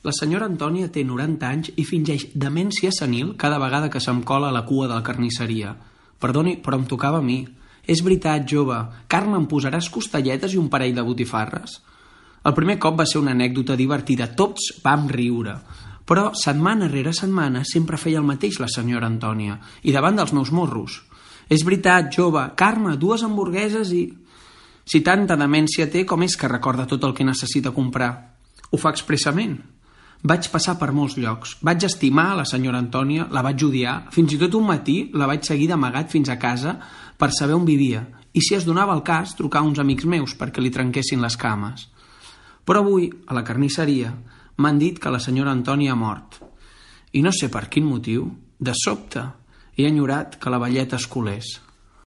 La senyora Antònia té 90 anys i fingeix demència senil cada vegada que se'm cola a la cua de la carnisseria. Perdoni, però em tocava a mi. És veritat, jove. Carme, em posaràs costelletes i un parell de botifarres? El primer cop va ser una anècdota divertida. Tots vam riure. Però setmana rere setmana sempre feia el mateix la senyora Antònia. I davant dels meus morros. És veritat, jove. Carme, 2 hamburgueses i... Si tanta demència té, com és que recorda tot el que necessita comprar? Ho fa expressament. Vaig passar per molts llocs. Vaig estimar la senyora Antònia, la vaig odiar. Fins i tot un matí la vaig seguir d'amagat fins a casa per saber on vivia. I si es donava el cas, trucar a uns amics meus perquè li trenquessin les cames. Però avui, a la carnisseria, m'han dit que la senyora Antònia ha mort. I no sé per quin motiu, de sobte, he enyorat que la velleta es colés.